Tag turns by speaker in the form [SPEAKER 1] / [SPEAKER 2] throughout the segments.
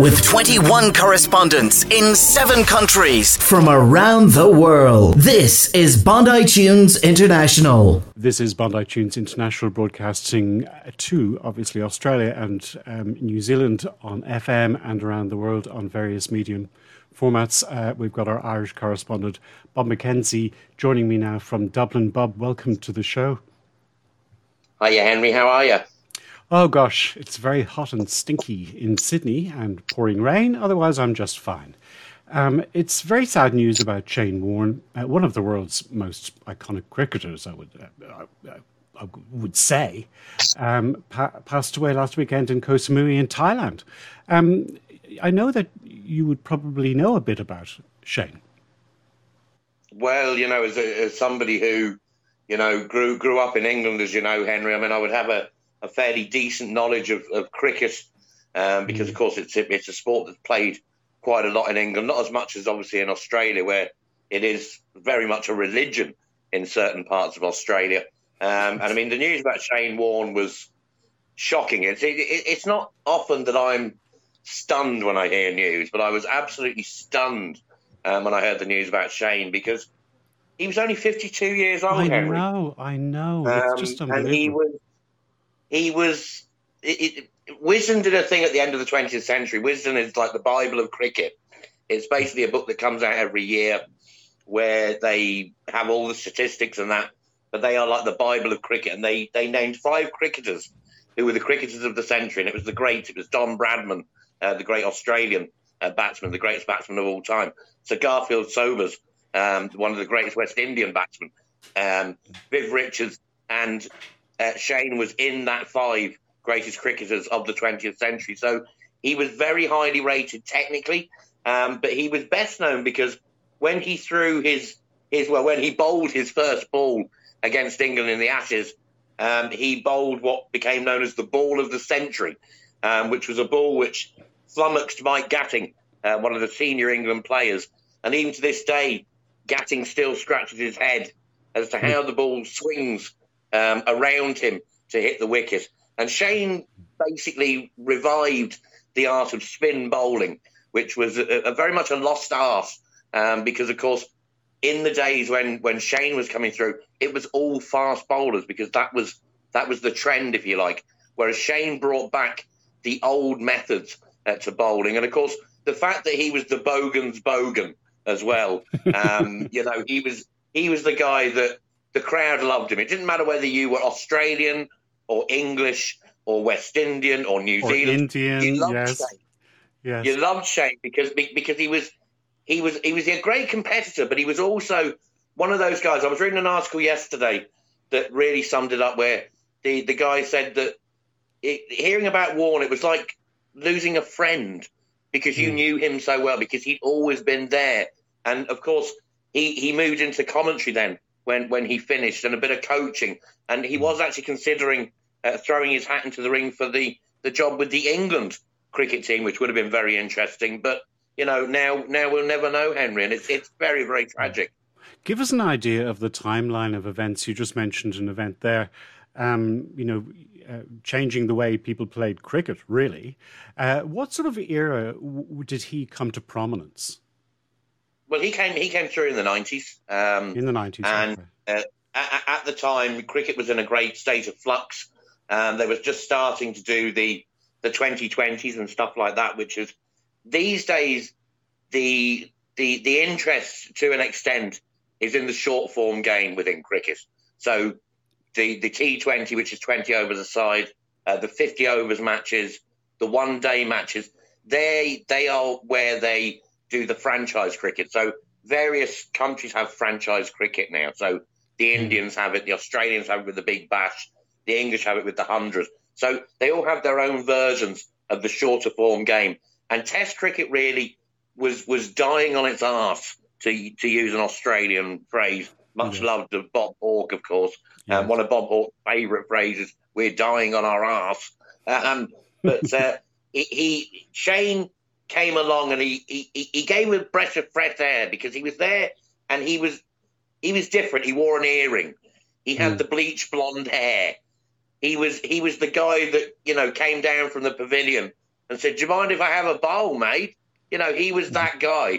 [SPEAKER 1] with 21 correspondents in 7 countries from around the world. This is Bondi Tunes International.
[SPEAKER 2] This is Bondi Tunes International, broadcasting to, obviously, Australia and New Zealand on FM and around the world on various medium formats. We've got our Irish correspondent, Bob McKenzie, joining me now from Dublin. Bob, welcome to the show.
[SPEAKER 3] Hiya, Henry. How are you?
[SPEAKER 2] Oh, gosh, it's very hot and stinky in Sydney and pouring rain. Otherwise, I'm just fine. It's very sad news about Shane Warne, one of the world's most iconic cricketers, I would say, passed away last weekend in Koh Samui in Thailand. I know that you would probably know a bit about Shane.
[SPEAKER 3] Well, you know, as somebody who, you know, grew up in England, as you know, Henry, I mean, I would have a fairly decent knowledge of cricket because, of course, it's a sport that's played quite a lot in England, not as much as obviously in Australia, where it is very much a religion in certain parts of Australia. And I mean, the news about Shane Warne was shocking. It's not often that I'm stunned when I hear news, but I was absolutely stunned when I heard the news about Shane because he was only 52 years old, Henry.
[SPEAKER 2] I know. It's just unbelievable.
[SPEAKER 3] And Wisden did a thing at the end of the 20th century. Wisden is like the Bible of cricket. It's basically a book that comes out every year where they have all the statistics and that, but they are like the Bible of cricket. And they named 5 cricketers who were the cricketers of the century. And it was the greats. It was Don Bradman, the great Australian batsman, the greatest batsman of all time. Sir Garfield Sobers, one of the greatest West Indian batsmen. Viv Richards and Shane was in that 5 greatest cricketers of the 20th century. So he was very highly rated technically, but he was best known because when he threw when he bowled his first ball against England in the Ashes, he bowled what became known as the ball of the century, which was a ball which flummoxed Mike Gatting, one of the senior England players. And even to this day, Gatting still scratches his head as to how the ball swings around him to hit the wicket. And Shane basically revived the art of spin bowling, which was a very much a lost art because, of course, in the days when Shane was coming through, it was all fast bowlers because that was the trend, if you like, whereas Shane brought back the old methods to bowling. And, of course, the fact that he was the Bogan's Bogan as well, you know, he was the guy that the crowd loved him. It didn't matter whether you were Australian or English or West Indian or New Zealand.
[SPEAKER 2] Indian,
[SPEAKER 3] you loved
[SPEAKER 2] yes.
[SPEAKER 3] Shane.
[SPEAKER 2] Yes.
[SPEAKER 3] You loved Shane because he was a great competitor, but he was also one of those guys. I was reading an article yesterday that really summed it up, where the guy said that hearing about Warne, it was like losing a friend because you knew him so well because he'd always been there. And of course, he moved into commentary then when he finished and a bit of coaching, and he was actually considering throwing his hat into the ring for the job with the England cricket team, which would have been very interesting. But, you know, now we'll never know, Henry, and it's very, very tragic.
[SPEAKER 2] Give us an idea of the timeline of events. You just mentioned an event there, changing the way people played cricket, really. What sort of era did he come to prominence?
[SPEAKER 3] Well, he came through in the 90s.
[SPEAKER 2] In the 90s.
[SPEAKER 3] And at the time, cricket was in a great state of flux. They was just starting to do the 2020s and stuff like that, which is these days the interest to an extent is in the short form game within cricket. So the T20, which is 20 overs a side, the 50 overs matches, the one-day matches, they are where they do the franchise cricket. So various countries have franchise cricket now. So the Indians have it, the Australians have it with the Big Bash, the English have it with the 100. So they all have their own versions of the shorter form game. And Test cricket really was dying on its arse, to use an Australian phrase, much loved of Bob Hawke, of course. One of Bob Hawke's favourite phrases, we're dying on our arse. But Shane came along and he gave a breath of fresh air because he was there and he was different. He wore an earring. He had the bleach blonde hair. He was the guy that, you know, came down from the pavilion and said, "Do you mind if I have a bowl, mate?" You know, he was that guy.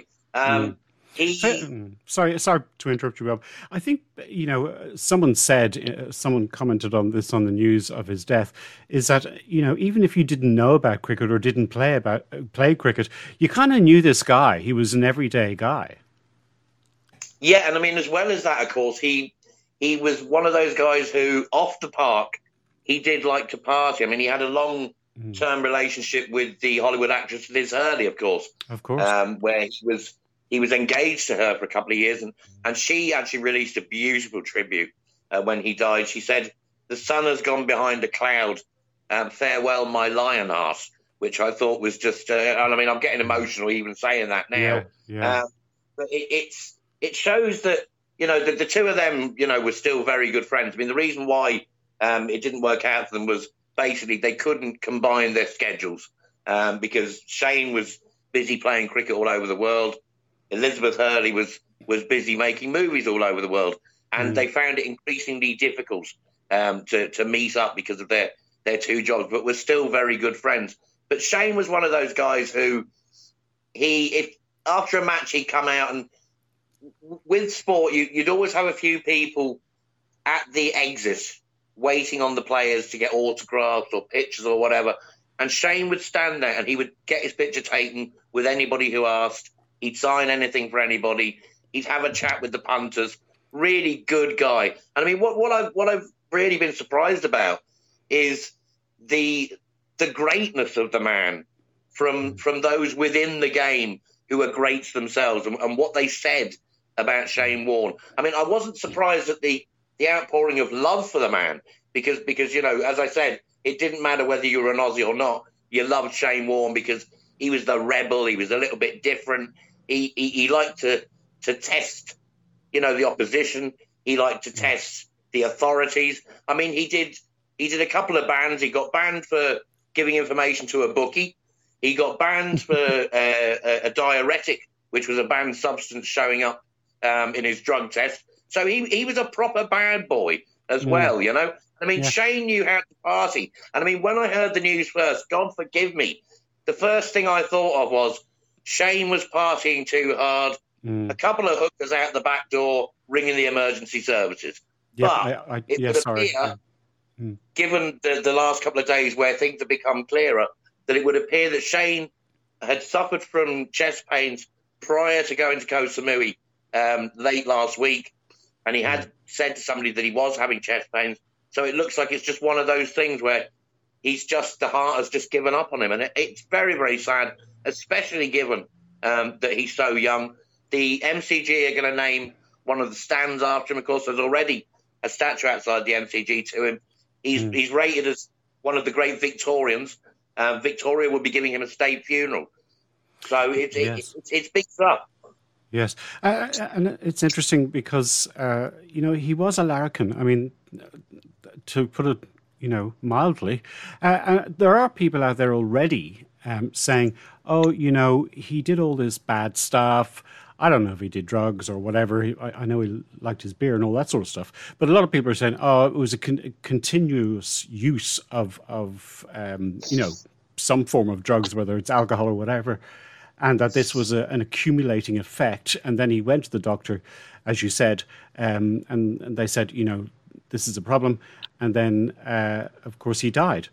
[SPEAKER 2] Sorry to interrupt you, Rob. I think, you know, someone commented on this on the news of his death, is that, you know, even if you didn't know about cricket or didn't play cricket, you kind of knew this guy. He was an everyday guy.
[SPEAKER 3] Yeah, and I mean, as well as that, of course, he was one of those guys who, off the park, he did like to party. I mean, he had a long-term relationship with the Hollywood actress Liz Hurley, of course.
[SPEAKER 2] Of course.
[SPEAKER 3] Where he was engaged to her for a couple of years, and she actually released a beautiful tribute when he died. She said, "The sun has gone behind a cloud. Farewell, my lion ass," which I thought was just, I mean, I'm getting emotional even saying that now.
[SPEAKER 2] Yeah.
[SPEAKER 3] But it shows that, you know, the two of them, you know, were still very good friends. I mean, the reason why it didn't work out for them was basically they couldn't combine their schedules because Shane was busy playing cricket all over the world. Elizabeth Hurley was busy making movies all over the world, and they found it increasingly difficult to meet up because of their two jobs, but were still very good friends. But Shane was one of those guys who if after a match he'd come out, and with sport you'd always have a few people at the exit waiting on the players to get autographs or pictures or whatever, and Shane would stand there and he would get his picture taken with anybody who asked. He'd sign anything for anybody. He'd have a chat with the punters. Really good guy. And I mean, what I've really been surprised about is the greatness of the man from those within the game who are greats themselves, and what they said about Shane Warne. I mean, I wasn't surprised at the outpouring of love for the man because you know, as I said, it didn't matter whether you were an Aussie or not. You loved Shane Warne because he was the rebel. He was a little bit different. He liked to test, you know, the opposition. He liked to test the authorities. I mean, he did a couple of bans. He got banned for giving information to a bookie. He got banned for a diuretic, which was a banned substance showing up in his drug test. So he was a proper bad boy as well, you know. I mean, Shane knew how to party. And I mean, when I heard the news first, God forgive me, the first thing I thought of was Shane was partying too hard, a couple of hookers out the back door ringing the emergency services.
[SPEAKER 2] Yeah,
[SPEAKER 3] but it would appear, given the last couple of days where things have become clearer, that it would appear that Shane had suffered from chest pains prior to going to Koh Samui late last week, and he had said to somebody that he was having chest pains. So it looks like it's just one of those things where the heart has just given up on him. And it's very, very sad, especially given that he's so young. The MCG are going to name one of the stands after him. Of course, there's already a statue outside the MCG to him. He's rated as one of the great Victorians. Victoria will be giving him a state funeral. So it's big stuff.
[SPEAKER 2] Yes. And it's interesting because, you know, he was a larrikin. I mean, to put it, you know, mildly, there are people out there already saying, oh, you know, he did all this bad stuff. I don't know if he did drugs or whatever. I know he liked his beer and all that sort of stuff. But a lot of people are saying, oh, it was a continuous use of you know, some form of drugs, whether it's alcohol or whatever, and that this was an accumulating effect. And then he went to the doctor, as you said, and they said, you know, this is a problem. And then, of course, he died.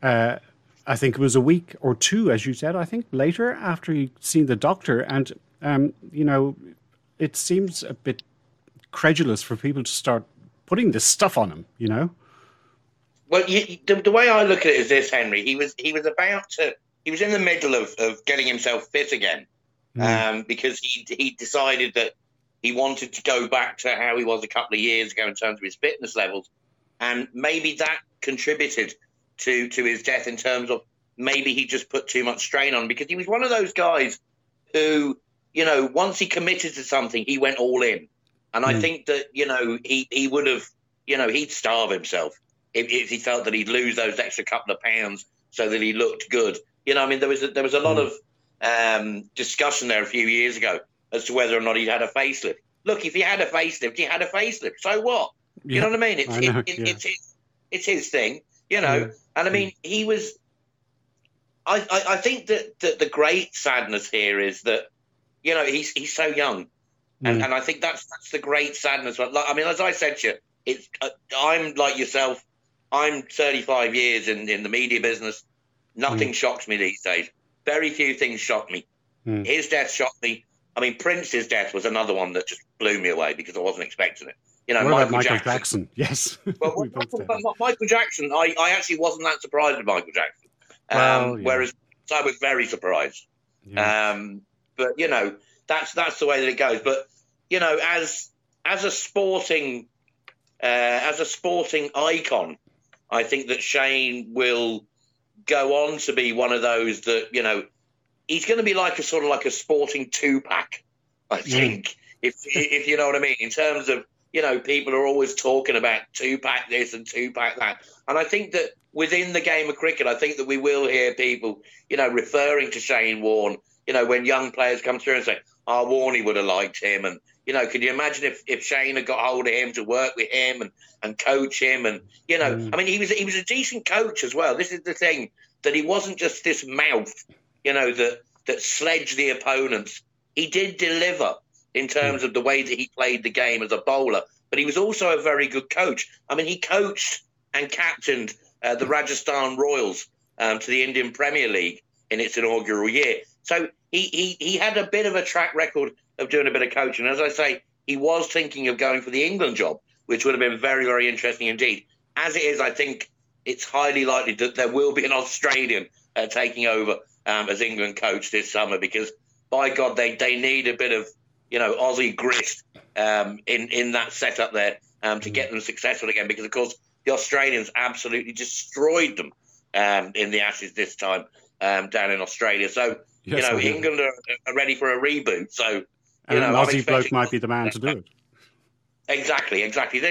[SPEAKER 2] I think it was a week or two, as you said, I think, later after he'd seen the doctor. And, you know, it seems a bit credulous for people to start putting this stuff on him, you know?
[SPEAKER 3] Well, the way I look at it is this, Henry. He was in the middle of getting himself fit again because he decided that he wanted to go back to how he was a couple of years ago in terms of his fitness levels. And maybe that contributed to his death in terms of maybe he just put too much strain on, because he was one of those guys who, you know, once he committed to something, he went all in. And I think that, you know, he would have, you know, he'd starve himself if he felt that he'd lose those extra couple of pounds so that he looked good. You know, I mean, there was a lot of discussion there a few years ago as to whether or not he'd had a facelift. Look, if he had a facelift, he had a facelift. So what? You know what I mean? It's his thing, you know. And I mean, he was I think that the great sadness here is that, he's so young. And I think that's the great sadness. I mean, as I said to you, I'm like yourself. I'm 35 years in the media business. Nothing shocks me these days. Very few things shock me. His death shocked me. I mean, Prince's death was another one that just blew me away because I wasn't expecting it.
[SPEAKER 2] What about Michael Jackson? Yes.
[SPEAKER 3] Well, Michael Jackson, I actually wasn't that surprised with Michael Jackson. Whereas I was very surprised. Yeah. But that's the way that it goes. But as a sporting icon, I think that Shane will go on to be one of those that he's going to be like a sort of like a sporting Tupac, I think, if you know what I mean, in terms of people are always talking about Tupac this and Tupac that, and I think that within the game of cricket, I think that we will hear people referring to Shane Warne, when young players come through and say, "Oh, Warney would have liked him," and could you imagine if Shane had got hold of him to work with him and coach him? And, I mean, he was a decent coach as well. This is the thing, that he wasn't just this mouth, that sledged the opponents. He did deliver in terms of the way that he played the game as a bowler, but he was also a very good coach. I mean, he coached and captained the Rajasthan Royals to the Indian Premier League in its inaugural year. So he had a bit of a track record of doing a bit of coaching. As I say, he was thinking of going for the England job, which would have been very, very interesting indeed. As it is, I think it's highly likely that there will be an Australian taking over as England coach this summer, because, by God, they need a bit of Aussie grit in that setup there to get them successful again, because, of course, the Australians absolutely destroyed them in the Ashes this time down in Australia. So, yes, England are ready for a reboot. So,
[SPEAKER 2] an Aussie bloke might be the man to do it.
[SPEAKER 3] Exactly.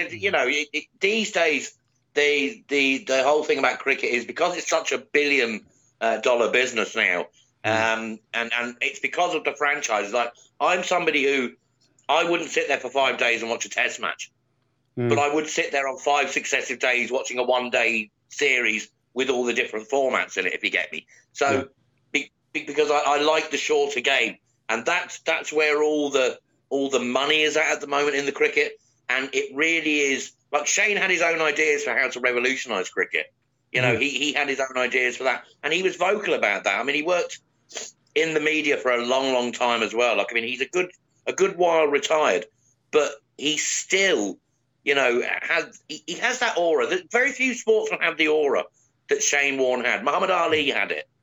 [SPEAKER 3] These days, the whole thing about cricket is, because it's such $1 billion business now, and it's because of the franchises. Like, I'm somebody who, I wouldn't sit there for 5 days and watch a test match, but I would sit there on 5 successive days watching a one-day series with all the different formats in it, if you get me. So, because I like the shorter game, and that's where all the money is at the moment in the cricket. And it really is, like, Shane had his own ideas for how to revolutionise cricket. He had his own ideas for that, and he was vocal about that. I mean, he worked in the media for a long, long time as well. Like, I mean, he's a good while retired, but he still, he has that aura. Very few sportsmen have the aura that Shane Warne had. Muhammad Ali had it.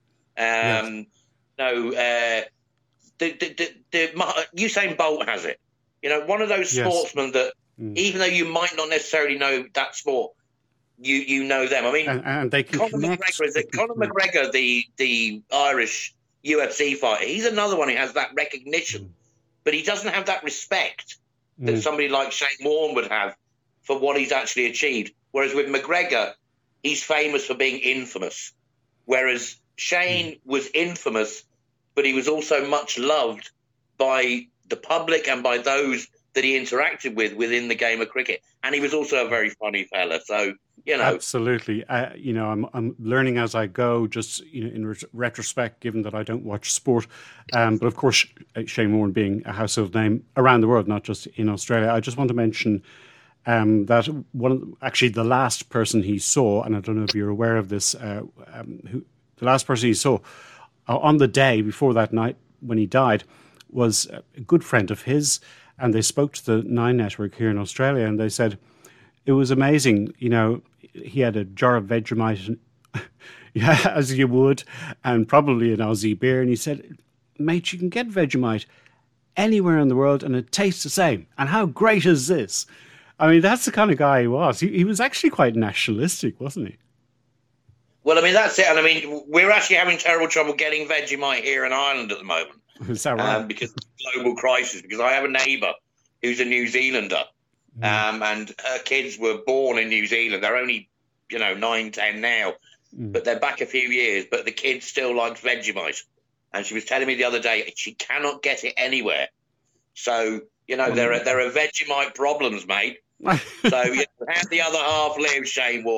[SPEAKER 3] Usain Bolt has it. One of those sportsmen that, even though you might not necessarily know that sport, you know them. I mean,
[SPEAKER 2] and they can
[SPEAKER 3] Conor McGregor, the Irish UFC fighter, he's another one who has that recognition, but he doesn't have that respect that somebody like Shane Warne would have for what he's actually achieved. Whereas with McGregor, he's famous for being infamous. Whereas Shane was infamous, but he was also much loved by the public and by those that he interacted with within the game of cricket. And he was also a very funny fella. So,
[SPEAKER 2] Absolutely. I'm learning as I go, just in retrospect, given that I don't watch sport. But of course, Shane Warne being a household name around the world, not just in Australia. I just want to mention that the last person he saw, and I don't know if you're aware of this, the last person he saw on the day before that night when he died was a good friend of his. And they spoke to the Nine Network here in Australia, and they said it was amazing. He had a jar of Vegemite, as you would, and probably an Aussie beer. And he said, "Mate, you can get Vegemite anywhere in the world, and it tastes the same. And how great is this?" I mean, that's the kind of guy he was. He was actually quite nationalistic, wasn't he?
[SPEAKER 3] Well, I mean, that's it. And I mean, we're actually having terrible trouble getting Vegemite here in Ireland at the moment.
[SPEAKER 2] Is that right?
[SPEAKER 3] Because of the global crisis. Because I have a neighbour who's a New Zealander, and her kids were born in New Zealand. They're only, 9, 10 now, but they're back a few years. But the kid still likes Vegemite, and she was telling me the other day she cannot get it anywhere. So there are Vegemite problems, mate. So how the other half lives, Shane Warne.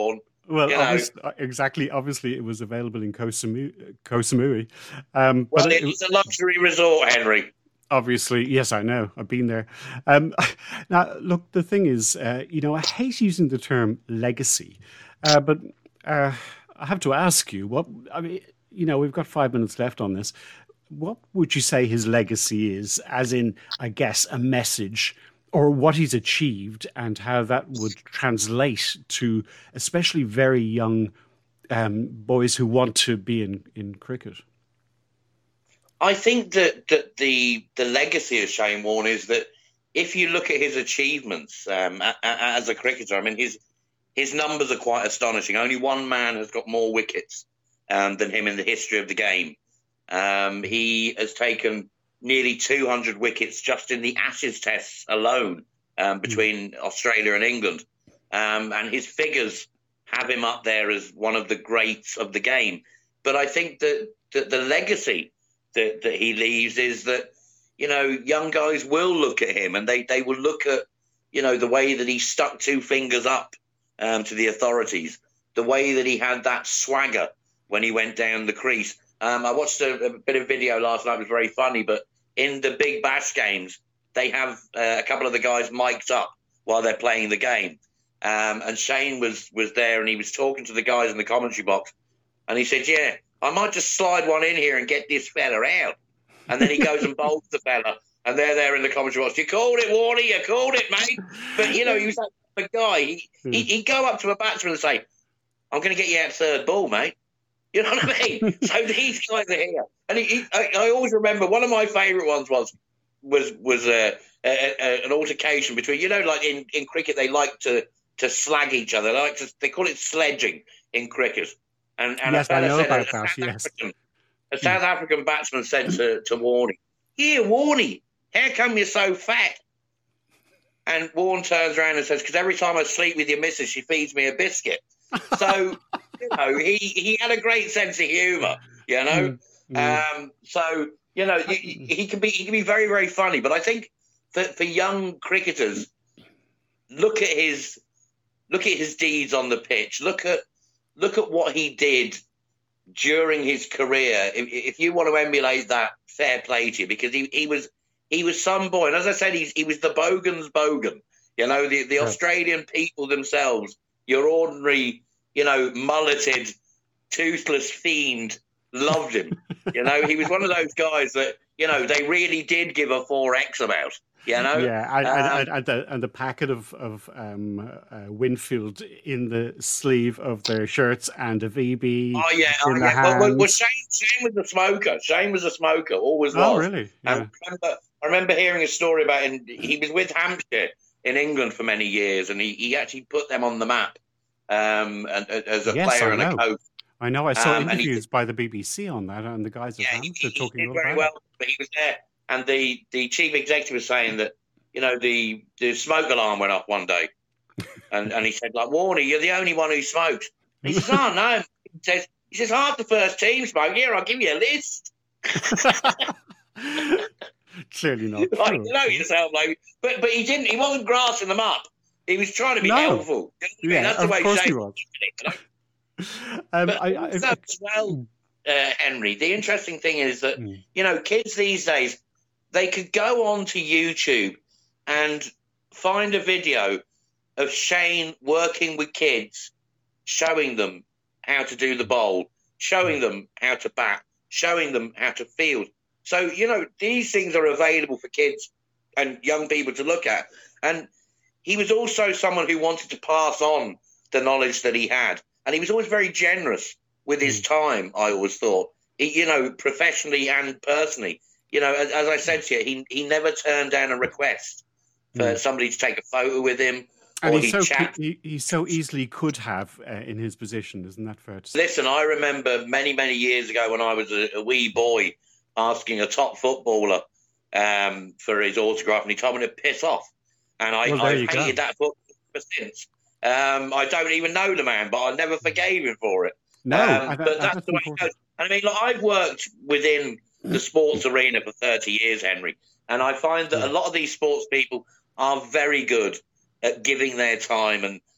[SPEAKER 2] Well, obviously, it was available in Koh Samui.
[SPEAKER 3] Well, it's a luxury resort, Henry.
[SPEAKER 2] Obviously, yes, I know. I've been there. Now, look, the thing is, I hate using the term legacy, but I have to ask you, we've got 5 minutes left on this. What would you say his legacy is, as in, I guess, a message, or what he's achieved and how that would translate to especially very young boys who want to be in cricket?
[SPEAKER 3] I think that the legacy of Shane Warne is that if you look at his achievements as a cricketer, I mean, his numbers are quite astonishing. Only one man has got more wickets than him in the history of the game. He has taken nearly 200 wickets just in the Ashes tests alone between Australia and England. And his figures have him up there as one of the greats of the game. But I think that the legacy that he leaves is that, young guys will look at him and they will look at, the way that he stuck two fingers up to the authorities, the way that he had that swagger when he went down the crease. I watched a bit of video last night. It was very funny, but in the Big Bash games, they have a couple of the guys mic'd up while they're playing the game. And Shane was there and he was talking to the guys in the commentary box. And he said, yeah, I might just slide one in here and get this fella out. And then he goes and bowls the fella. And they're there in the commentary box. You called it, Warnie, you called it, mate. But, he was that type of guy. He'd go up to a batsman and say, I'm going to get you out third ball, mate. You know what I mean? So these guys are here. And I always remember one of my favourite ones was an altercation between, like in cricket, they like to slag each other. They call it sledging in cricket. And
[SPEAKER 2] yes, I know about that, yes.
[SPEAKER 3] A South African batsman said to Warnie, here, Warnie, how come you're so fat? And Warne turns around and says, because every time I sleep with your missus, she feeds me a biscuit. So, he had a great sense of humour, So, he can be very, very funny. But I think for young cricketers, look at his deeds on the pitch. Look at what he did during his career. If you want to emulate that, fair play to you, because he was some boy. And as I said, he was the Bogan's Bogan. The Australian people themselves, your ordinary, mulleted, toothless fiend, loved him. He was one of those guys that, they really did give a 4X about.
[SPEAKER 2] Yeah, and the packet of Winfield in the sleeve of their shirts and a VB.
[SPEAKER 3] Oh yeah. Well, Shane was a smoker. Shane was a smoker, always was.
[SPEAKER 2] Oh really? Yeah.
[SPEAKER 3] And I remember hearing a story about him. He was with Hampshire in England for many years, and he actually put them on the map and as a player and a coach.
[SPEAKER 2] I know. I saw interviews by the BBC on that, and the guys at Hampshire talking about it.
[SPEAKER 3] Very well, but he was there. And the chief executive was saying that, the smoke alarm went off one day. And he said, like, Warnie, you're the only one who smokes. And he says, oh, no. He says, half the first team smoke. Here, I'll give you a list.
[SPEAKER 2] Clearly not.
[SPEAKER 3] Like, yourself, like, but he didn't. He wasn't grassing them up. He was trying to be helpful.
[SPEAKER 2] Yeah,
[SPEAKER 3] that's the way
[SPEAKER 2] he was.
[SPEAKER 3] Henry, the interesting thing is that, kids these days, they could go on to YouTube and find a video of Shane working with kids, showing them how to do the bowl, showing them how to bat, showing them how to field. So, these things are available for kids and young people to look at. And he was also someone who wanted to pass on the knowledge that he had. And he was always very generous with his time, I always thought, professionally and personally. As I said to you, he never turned down a request for somebody to take a photo with him.
[SPEAKER 2] And he so easily could have in his position, isn't that fair to say?
[SPEAKER 3] Listen, I remember many, many years ago when I was a wee boy asking a top footballer for his autograph, and he told me to piss off. And I hated that footballer ever since. I don't even know the man, but I never forgave him for it.
[SPEAKER 2] No,
[SPEAKER 3] but that's the way it goes. I mean, I've worked within the sports arena for 30 years, Henry, and I find that a lot of these sports people are very good at giving their time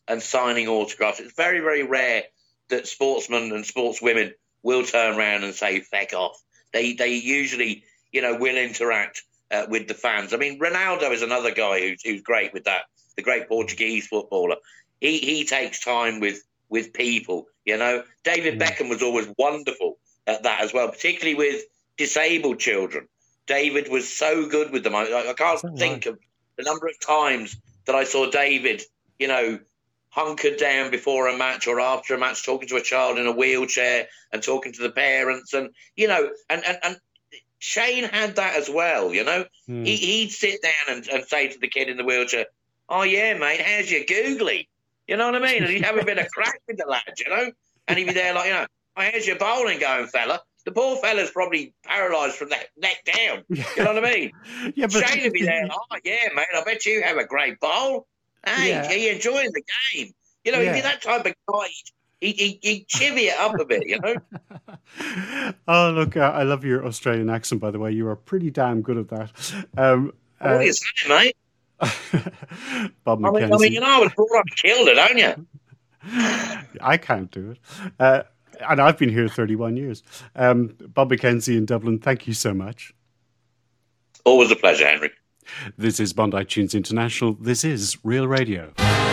[SPEAKER 3] and signing autographs. It's very, very rare that sportsmen and sportswomen will turn around and say, feck off. They usually, will interact with the fans. I mean, Ronaldo is another guy who's great with that, the great Portuguese footballer. He takes time with people, David Beckham was always wonderful at that as well, particularly with disabled children. David was so good with them. I can't think of the number of times that I saw David, hunkered down before a match or after a match, talking to a child in a wheelchair and talking to the parents. And, and Shane had that as well, He'd sit down and say to the kid in the wheelchair, oh, yeah, mate, how's your googly? You know what I mean? And he'd have a bit of crack with the lad, And he'd be there like, oh, how's your bowling going, fella? The poor fella's probably paralysed from the neck down. You know what I mean? Yeah, but Shane would be there, oh, yeah, mate, I bet you have a great bowl. Hey, he enjoying the game. He'd be that type of guy. He'd chivvy it up a bit,
[SPEAKER 2] Oh, look, I love your Australian accent, by the way. You are pretty damn good at that.
[SPEAKER 3] What are you saying, mate?
[SPEAKER 2] Bob McKenzie.
[SPEAKER 3] I mean, I was brought up and killed it, don't you?
[SPEAKER 2] I can't do it. And I've been here 31 years. Bob McKenzie in Dublin, thank you so much.
[SPEAKER 3] Always a pleasure, Henry.
[SPEAKER 2] This is Bondi Tunes International. This is Real Radio.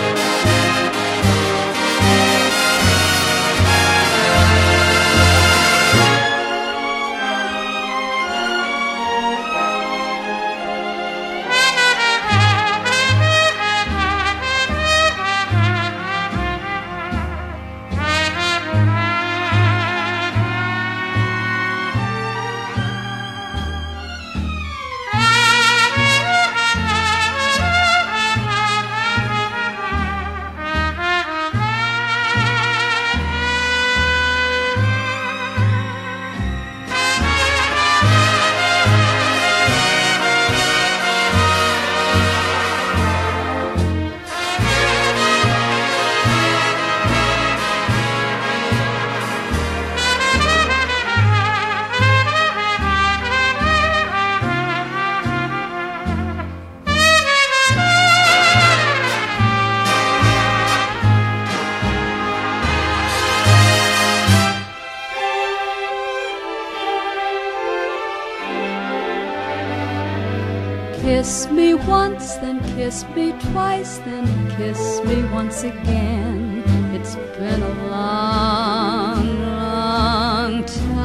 [SPEAKER 4] Kiss me once, then kiss me twice, then kiss me once again. It's been a long, long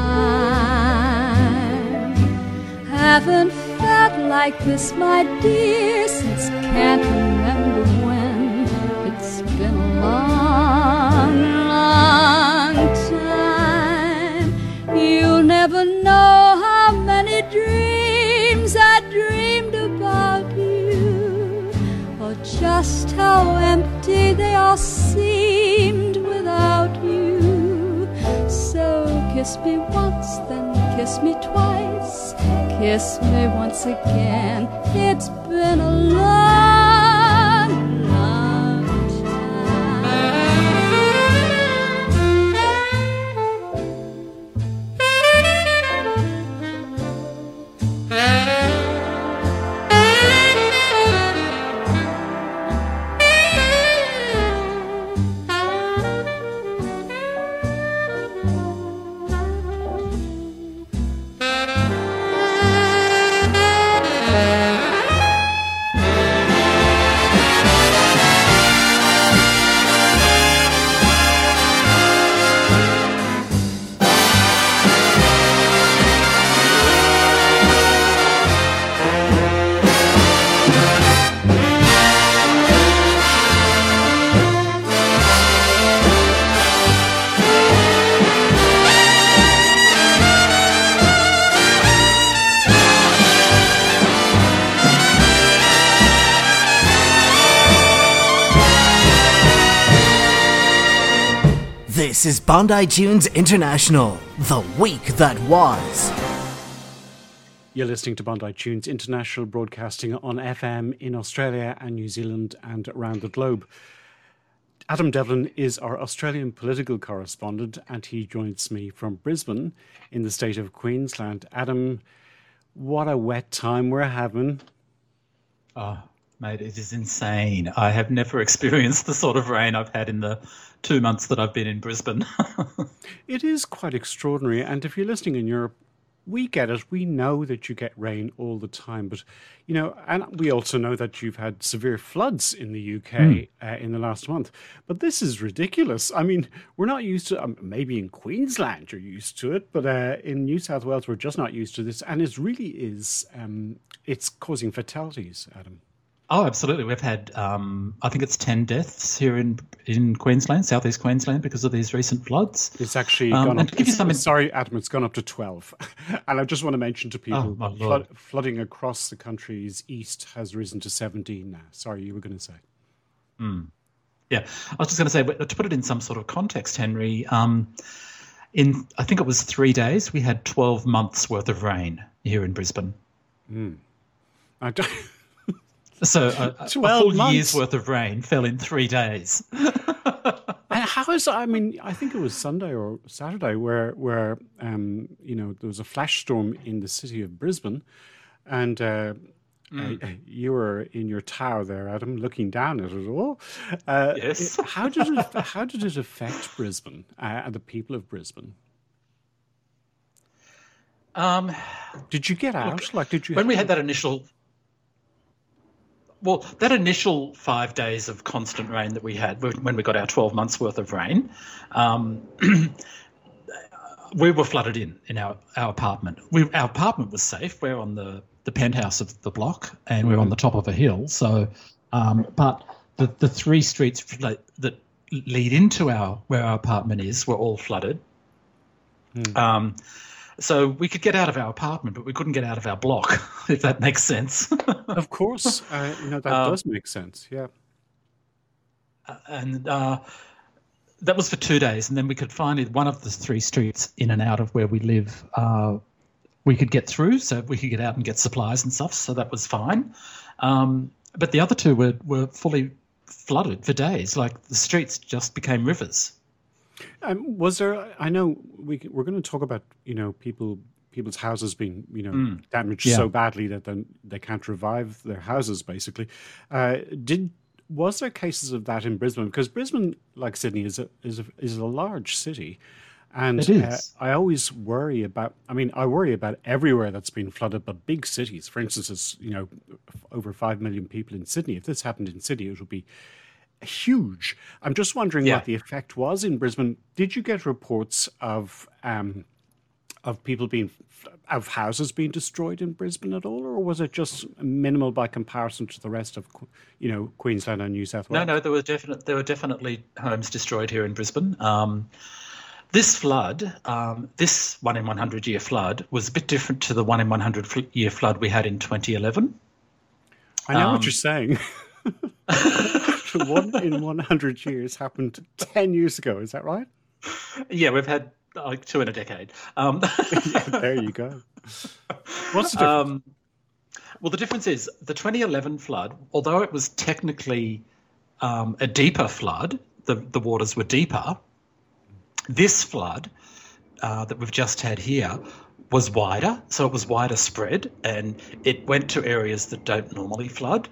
[SPEAKER 4] time. Haven't felt like this, my dear, since can't remember when. It's been a long, long time. You'll never know how many dreams I dreamed about you, or just how empty they all seemed without you. So kiss me once, then kiss me twice, kiss me once again. It's been a long, long
[SPEAKER 1] This is Bondi Tunes International, the week that was.
[SPEAKER 2] You're listening to Bondi Tunes International, broadcasting on FM in Australia and New Zealand and around the globe. Adam Devlin is our Australian political correspondent, and he joins me from Brisbane in the state of Queensland. Adam, what a wet time we're having.
[SPEAKER 5] Mate, it is insane. I have never experienced the sort of rain I've had in the 2 months that I've been in Brisbane.
[SPEAKER 2] It is quite extraordinary. And if you're listening in Europe, we get it. We know that you get rain all the time. But, and we also know that you've had severe floods in the UK in the last month. But this is ridiculous. I mean, we're not used to maybe in Queensland you're used to it, but in New South Wales we're just not used to this. And it really is, it's causing fatalities, Adam.
[SPEAKER 5] Oh, absolutely. We've had, I think it's 10 deaths here in Queensland, southeast Queensland, because of these recent floods.
[SPEAKER 2] It's actually gone up. Sorry, Adam, it's gone up to 12. And I just want to mention to people, flooding across the country's east has risen to 17 now. Sorry, you were going to say.
[SPEAKER 5] Yeah, I was just going to say, to put it in some sort of context, Henry, in I think it was 3 days, we had 12 months worth of rain here in Brisbane.
[SPEAKER 2] I don't...
[SPEAKER 5] So a full year's worth of rain fell in 3 days.
[SPEAKER 2] And how is I mean, I think it was Sunday or Saturday where there was a flash storm in the city of Brisbane, and you were in your tower there, Adam, looking down at it all.
[SPEAKER 5] Yes.
[SPEAKER 2] How did it affect Brisbane and the people of Brisbane? Did you get out?
[SPEAKER 5] When we had that initial... Well, that initial 5 days of constant rain that we had when we got our 12 months worth of rain, we were flooded in our apartment. Our apartment was safe. We're on the penthouse of the block and we're on the top of a hill. So, but the 3 streets that lead into where our apartment is were all flooded. So we could get out of our apartment, but we couldn't get out of our block, if that makes sense.
[SPEAKER 2] Of course. That does make sense, yeah.
[SPEAKER 5] And that was for 2 days. And then we could finally, one of the 3 streets in and out of where we live, we could get through, so we could get out and get supplies and stuff, so that was fine. But the other 2 were fully flooded for days. Like, the streets just became rivers.
[SPEAKER 2] Was there? I know we're going to talk about people's houses being damaged so badly that then they can't revive their houses. Basically, was there cases of that in Brisbane? Because Brisbane, like Sydney, is a large city, and
[SPEAKER 5] it is.
[SPEAKER 2] I always worry about. I worry about everywhere that's been flooded, but big cities, for instance, it's over 5 million people in Sydney. If this happened in Sydney, it would be huge. I'm just wondering what the effect was in Brisbane. Did you get reports of people of houses being destroyed in Brisbane at all, or was it just minimal by comparison to the rest of Queensland and New South Wales?
[SPEAKER 5] No, there were definitely homes destroyed here in Brisbane. This flood, this 1 in 100 year flood, was a bit different to the 1 in 100 year flood we had in 2011.
[SPEAKER 2] I know what you're saying. 1 in 100 years happened 10 years ago. Is that right?
[SPEAKER 5] Yeah, we've had like 2 in a decade.
[SPEAKER 2] There you go. What's the difference?
[SPEAKER 5] Well, the difference is the 2011 flood, although it was technically a deeper flood, the waters were deeper. This flood that we've just had here was wider, so it was wider spread, and it went to areas that don't normally flood.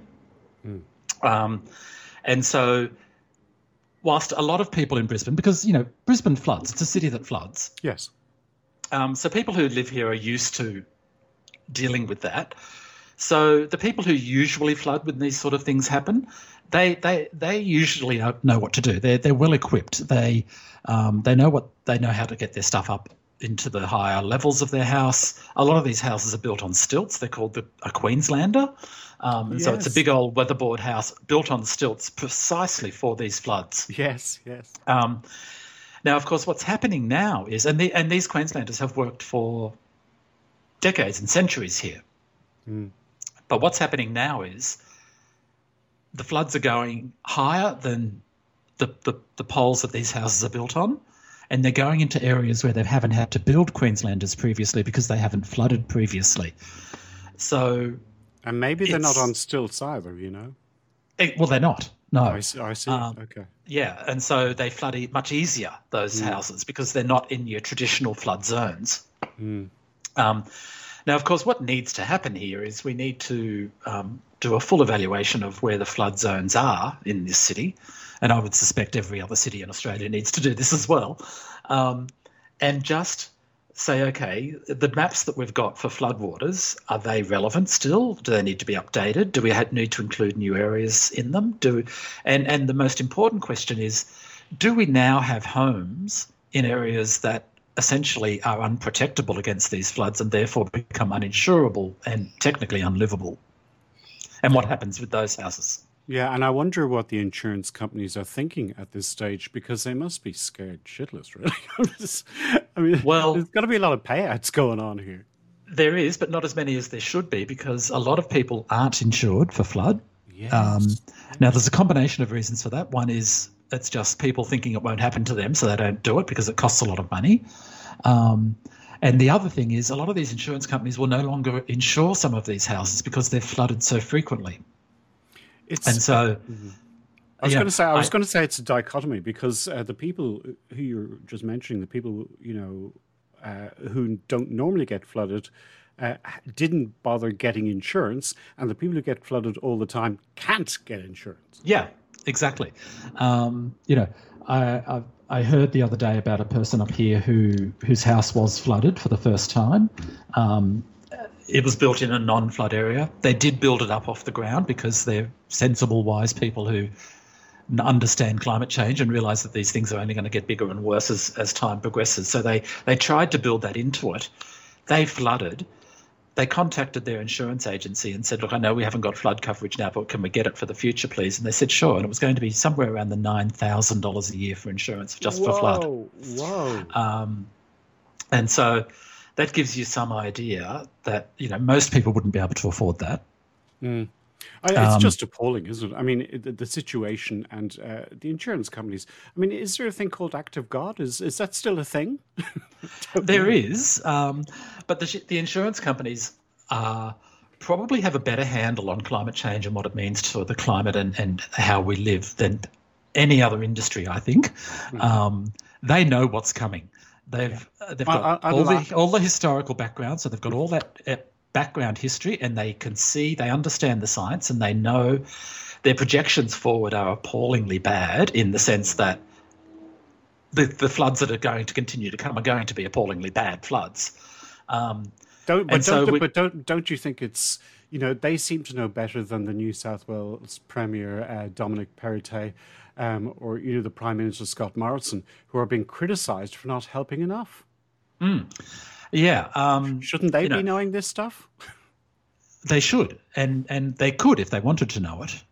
[SPEAKER 5] And so whilst a lot of people in Brisbane, because, Brisbane floods, it's a city that floods.
[SPEAKER 2] Yes.
[SPEAKER 5] So people who live here are used to dealing with that. So the people who usually flood when these sort of things happen, they usually know what to do. They're well equipped. They know how to get their stuff up into the higher levels of their house. A lot of these houses are built on stilts. They're called a Queenslander. So it's a big old weatherboard house built on stilts precisely for these floods.
[SPEAKER 2] Yes.
[SPEAKER 5] Now, of course, what's happening now is, and these Queenslanders have worked for decades and centuries here. But what's happening now is the floods are going higher than the poles that these houses are built on, and they're going into areas where they haven't had to build Queenslanders previously because they haven't flooded previously. So...
[SPEAKER 2] And maybe they're not on stilts either,
[SPEAKER 5] Well, they're not. No.
[SPEAKER 2] I see. Okay.
[SPEAKER 5] Yeah, and so they flood much easier, those houses, because they're not in your traditional flood zones. Now, of course, what needs to happen here is we need to do a full evaluation of where the flood zones are in this city, and I would suspect every other city in Australia needs to do this as well, and just say, okay, the maps that we've got for floodwaters, are they relevant still? Do they need to be updated? Do we need to include new areas in them? And the most important question is, do we now have homes in areas that essentially are unprotectable against these floods and therefore become uninsurable and technically unlivable? And what happens with those houses?
[SPEAKER 2] Yeah, and I wonder what the insurance companies are thinking at this stage, because they must be scared shitless, really. There's got to be a lot of payouts going on here.
[SPEAKER 5] There is, but not as many as there should be, because a lot of people aren't insured for flood.
[SPEAKER 2] Yes.
[SPEAKER 5] Now, there's a combination of reasons for that. One is it's just people thinking it won't happen to them, so they don't do it because it costs a lot of money. And the other thing is a lot of these insurance companies will no longer insure some of these houses because they're flooded so frequently. I was
[SPEAKER 2] going to say it's a dichotomy, because the people who you're just mentioning, the people who don't normally get flooded, didn't bother getting insurance, and the people who get flooded all the time can't get insurance.
[SPEAKER 5] Yeah, exactly. I heard the other day about a person up here whose house was flooded for the first time. It was built in a non-flood area. They did build it up off the ground because they're sensible, wise people who understand climate change and realise that these things are only going to get bigger and worse as time progresses. So they tried to build that into it. They flooded. They contacted their insurance agency and said, look, I know we haven't got flood coverage now, but can we get it for the future, please? And they said, sure. And it was going to be somewhere around the $9,000 a year for insurance just for flood.
[SPEAKER 2] Whoa.
[SPEAKER 5] And so that gives you some idea that, most people wouldn't be able to afford that.
[SPEAKER 2] Mm. It's just appalling, isn't it? I mean, the situation and the insurance companies. I mean, is there a thing called act of God? Is that still a thing?
[SPEAKER 5] There is, but the insurance companies probably have a better handle on climate change and what it means to the climate and how we live than any other industry, I think. Mm-hmm. They know what's coming. They've got all the historical background, so they've got all that background history, and they understand the science, and they know their projections forward are appallingly bad in the sense that the floods that are going to continue to come are going to be appallingly bad floods.
[SPEAKER 2] Don't you think it's, they seem to know better than the New South Wales Premier Dominic Perrottet or the Prime Minister Scott Morrison, who are being criticised for not helping enough?
[SPEAKER 5] Mm. Yeah.
[SPEAKER 2] Shouldn't they be knowing this stuff?
[SPEAKER 5] They should, and they could if they wanted to know it.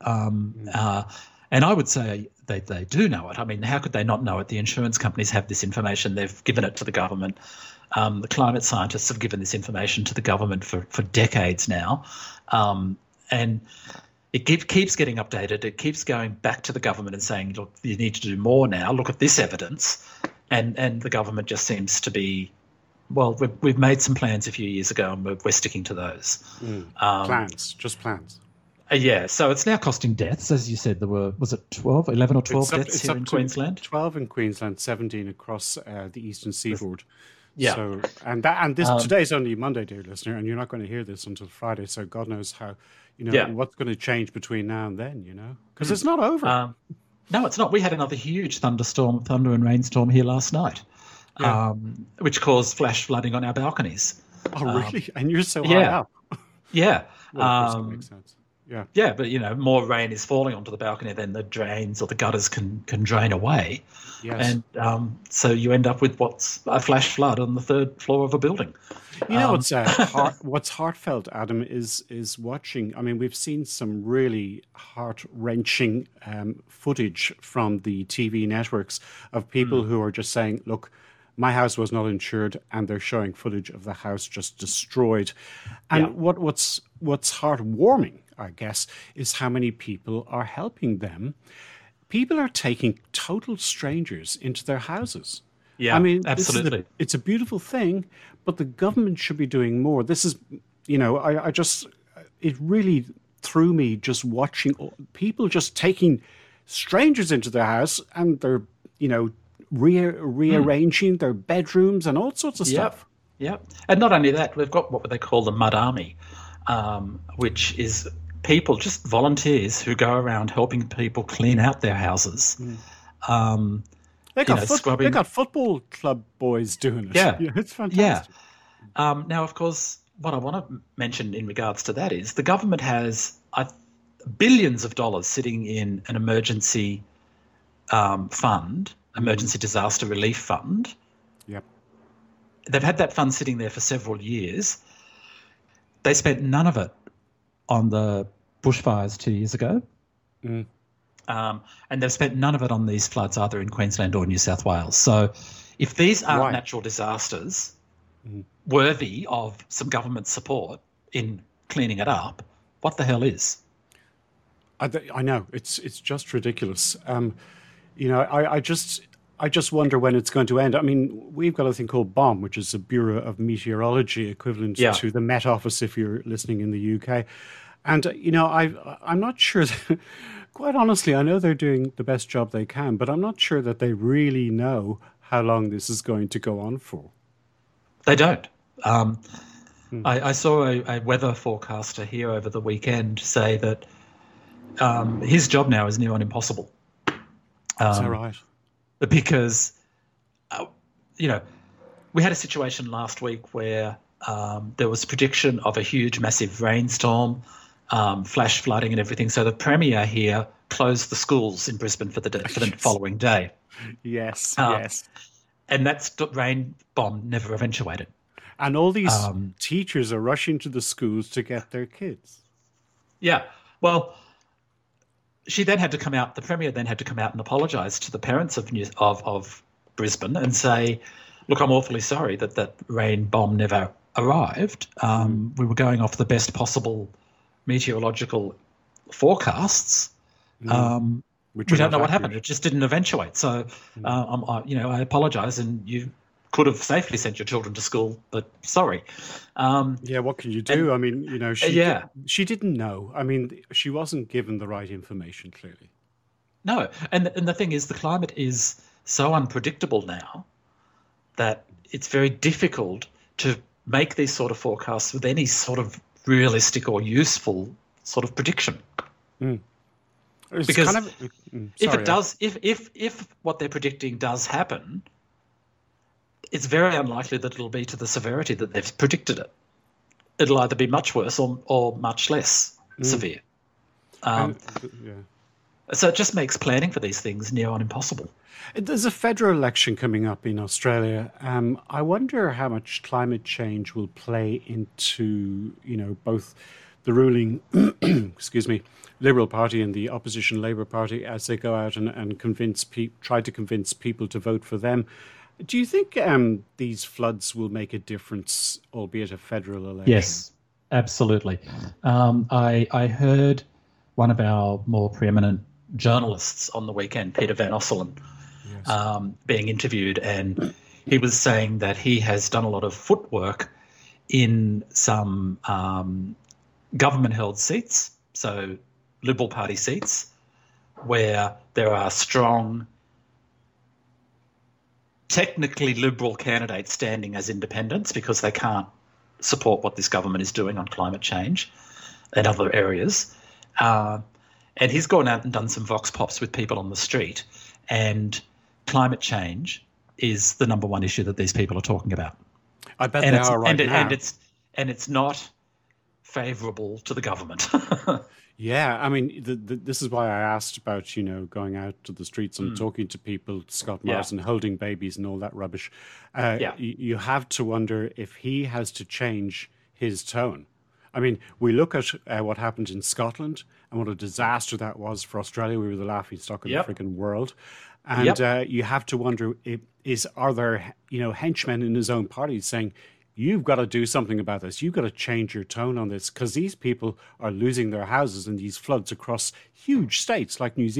[SPEAKER 5] And I would say they do know it. I mean, how could they not know it? The insurance companies have this information. They've given it to the government. The climate scientists have given this information to the government for decades now. And it keeps getting updated. It keeps going back to the government and saying, look, you need to do more now. Look at this evidence. And the government just seems to be, well, we've made some plans a few years ago and we're sticking to those.
[SPEAKER 2] Just plans.
[SPEAKER 5] Yeah, so it's now costing deaths. As you said, there were, 11 or 12 deaths here in Queensland?
[SPEAKER 2] 12 in Queensland, 17 across the eastern seaboard.
[SPEAKER 5] Yeah.
[SPEAKER 2] So, today's only Monday, dear listener, and you're not going to hear this until Friday, so God knows how, what's going to change between now and then, because it's not over.
[SPEAKER 5] No, it's not. We had another huge thunder and rainstorm here last night, which caused flash flooding on our balconies.
[SPEAKER 2] Oh, really? And you're so high up.
[SPEAKER 5] Yeah.
[SPEAKER 2] Well, that makes sense. Yeah.
[SPEAKER 5] Yeah, but more rain is falling onto the balcony than the drains or the gutters can drain away.
[SPEAKER 2] Yes.
[SPEAKER 5] And so you end up with what's a flash flood on the third floor of a building.
[SPEAKER 2] What's heartfelt, Adam, is watching. I mean, we've seen some really heart-wrenching footage from the TV networks of people who are just saying, look, my house was not insured, and they're showing footage of the house just destroyed. And what's heartwarming, I guess, is how many people are helping them. People are taking total strangers into their houses.
[SPEAKER 5] Yeah,
[SPEAKER 2] I mean,
[SPEAKER 5] absolutely.
[SPEAKER 2] It's a beautiful thing, but the government should be doing more. This is, it really threw me just watching people just taking strangers into their house, and they're, rearranging their bedrooms and all sorts of stuff.
[SPEAKER 5] Yeah, and not only that, we've got what they call the mud army, which is people, just volunteers who go around helping people clean out their houses.
[SPEAKER 2] They got football club boys doing it.
[SPEAKER 5] Yeah,
[SPEAKER 2] it's fantastic.
[SPEAKER 5] Yeah. Now, of course, what I want to mention in regards to that is the government has billions of dollars sitting in an emergency fund, emergency disaster relief fund.
[SPEAKER 2] Yep.
[SPEAKER 5] They've had that fund sitting there for several years. They spent none of it on the bushfires 2 years ago. And they've spent none of it on these floods either in Queensland or New South Wales. So if these aren't natural disasters worthy of some government support in cleaning it up, what the hell is?
[SPEAKER 2] I know. It's just ridiculous. I just wonder when it's going to end. I mean, we've got a thing called BOM, which is a Bureau of Meteorology equivalent to the Met Office if you're listening in the UK. And, I'm not sure that, quite honestly, I know they're doing the best job they can, but I'm not sure that they really know how long this is going to go on for.
[SPEAKER 5] They don't. I saw a weather forecaster here over the weekend say that his job now is near on impossible.
[SPEAKER 2] Is that right?
[SPEAKER 5] Because, we had a situation last week where there was prediction of a huge, massive rainstorm, flash flooding and everything. So the Premier here closed the schools in Brisbane for the following day.
[SPEAKER 2] Yes.
[SPEAKER 5] And that rain bomb never eventuated.
[SPEAKER 2] And all these teachers are rushing to the schools to get their kids.
[SPEAKER 5] Yeah. Well, the Premier then had to come out and apologise to the parents of Brisbane and say, look, I'm awfully sorry that rain bomb never arrived. We were going off the best possible meteorological forecasts. We don't know what happened. It just didn't eventuate. So, I apologise, and you could have safely sent your children to school, but sorry.
[SPEAKER 2] What can you do? She didn't know. I mean, she wasn't given the right information, clearly.
[SPEAKER 5] No, and the thing is, the climate is so unpredictable now that it's very difficult to make these sort of forecasts with any sort of realistic or useful sort of prediction. Because if what they're predicting does happen, it's very unlikely that it'll be to the severity that they've predicted it. It'll either be much worse or much less severe. So it just makes planning for these things near on impossible.
[SPEAKER 2] There's a federal election coming up in Australia. I wonder how much climate change will play into, both the ruling, Liberal Party and the opposition Labour Party as they go out and try to convince people to vote for them. Do you think these floods will make a difference, albeit a federal election?
[SPEAKER 5] Yes, absolutely. I heard one of our more preeminent journalists on the weekend, Peter Van Osselen, being interviewed, and he was saying that he has done a lot of footwork in some government-held seats, so Liberal Party seats, where there are strong, technically Liberal candidates standing as independents because they can't support what this government is doing on climate change and other areas. And he's gone out and done some vox pops with people on the street, and climate change is the number one issue that these people are talking about.
[SPEAKER 2] I bet they are right now.
[SPEAKER 5] And it's not favourable to the government.
[SPEAKER 2] Yeah, I mean, this is why I asked about, going out to the streets and talking to people, Scott Morrison, holding babies and all that rubbish. You have to wonder if he has to change his tone. I mean, we look at what happened in Scotland and what a disaster that was for Australia. We were the laughingstock of the freaking world. And you have to wonder, are there, henchmen in his own party saying, you've got to do something about this. You've got to change your tone on this, because these people are losing their houses in these floods across huge states like New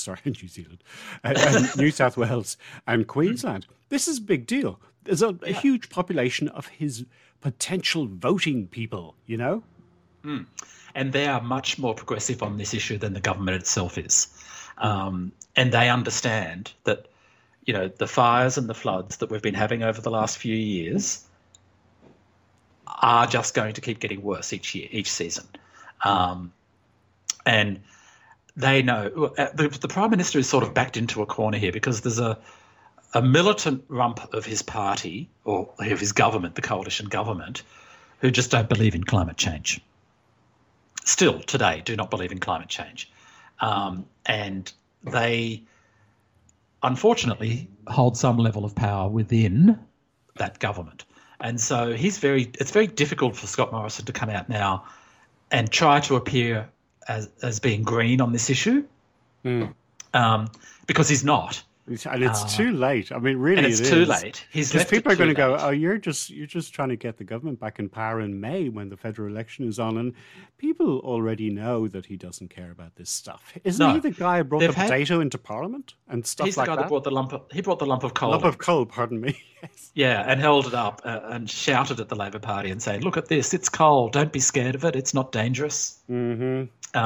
[SPEAKER 2] South Wales and Queensland. This is a big deal. There's a huge population of his potential voting people,
[SPEAKER 5] And they are much more progressive on this issue than the government itself is. And they understand that, the fires and the floods that we've been having over the last few years are just going to keep getting worse each season. And they know the Prime Minister is sort of backed into a corner here because there's a militant rump of his party or of his government, the coalition government, who just don't believe in climate change. Still today do not believe in climate change. And they unfortunately hold some level of power within that government. And so it's very difficult for Scott Morrison to come out now and try to appear as being green on this issue, because he's not.
[SPEAKER 2] And it's too late. I mean, really,
[SPEAKER 5] and it's too late.
[SPEAKER 2] Because people are going to go, "Oh, you're just trying to get the government back in power in May when the federal election is on," and people already know that he doesn't care about this stuff. Isn't he the guy who brought the potato into Parliament and stuff like that?
[SPEAKER 5] He's the guy that brought the lump. He brought the lump of coal.
[SPEAKER 2] Lump of coal, pardon me. Yes.
[SPEAKER 5] Yeah, and held it up and shouted at the Labor Party and said, "Look at this! It's coal. Don't be scared of it. It's not dangerous."
[SPEAKER 2] Mm-hmm.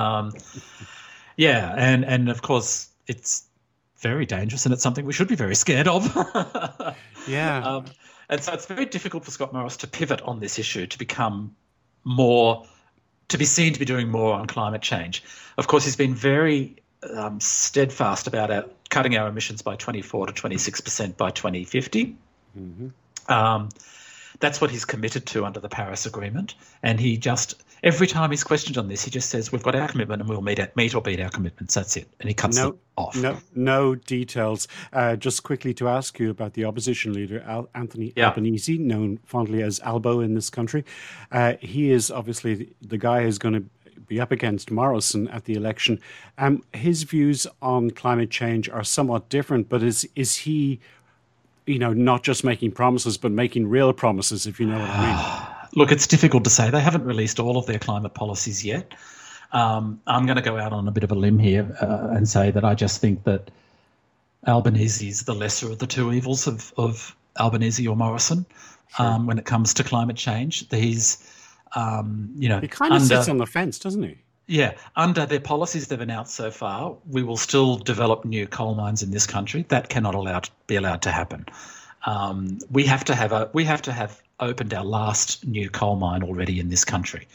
[SPEAKER 5] Yeah, and of course it's very dangerous, and it's something we should be very scared of.
[SPEAKER 2] Yeah.
[SPEAKER 5] And so it's very difficult for Scott Morrison to pivot on this issue, to become to be seen to be doing more on climate change. Of course, he's been very steadfast about cutting our emissions by 24 to 26% by 2050.
[SPEAKER 2] Mm-hmm.
[SPEAKER 5] That's what he's committed to under the Paris Agreement. And he just, every time he's questioned on this, he just says, we've got our commitment and we'll meet or beat our commitments. That's it. And he cuts it off.
[SPEAKER 2] No details. Just quickly to ask you about the opposition leader, Anthony Albanese, known fondly as Albo in this country. He is obviously the guy who's going to be up against Morrison at the election. His views on climate change are somewhat different, but is he, not just making promises, but making real promises, if you know what I mean?
[SPEAKER 5] Look, it's difficult to say. They haven't released all of their climate policies yet. I'm going to go out on a bit of a limb here and say that I just think that Albanese is the lesser of the two evils of Albanese or Morrison. Sure. When it comes to climate change. He's,
[SPEAKER 2] he kind of sits on the fence, doesn't he?
[SPEAKER 5] Yeah, under their policies they've announced so far, we will still develop new coal mines in this country. That cannot be allowed to happen. We have to have opened our last new coal mine already in this country.